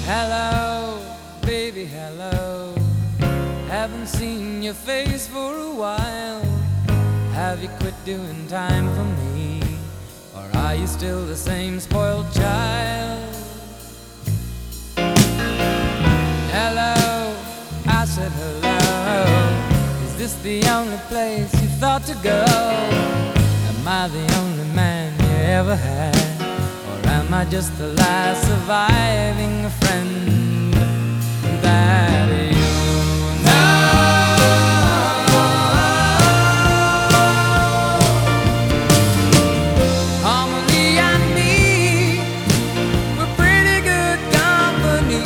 Hello, baby, hello. Haven't seen your face for a while. Have you quit doing time for me? Or are you still the same spoiled child? Hello, I said hello. Is this the only place you thought to go? Am I the only man you ever had? Or am I just the last surviving friend that you know? Harmony and me were pretty good company,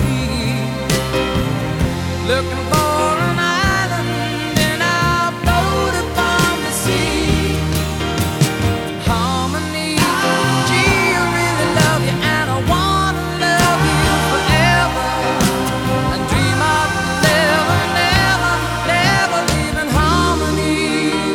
looking for an island in our boat upon the sea. Harmony, gee, I really love you and I wanna love you forever, and dream of never, never, never leaving Harmony.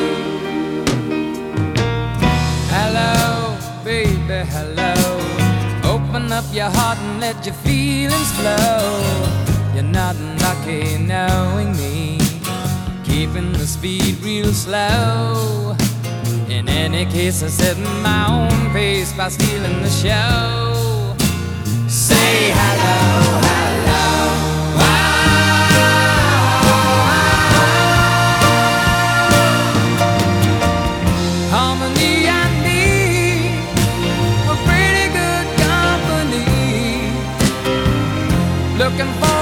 Hello, baby, hello. Open up your heart and let your feelings flow. You're not lucky knowing me, keeping the speed real slow. In any case, I set my own pace by stealing the show. Say hello, hello. Harmony and me were pretty good company, looking for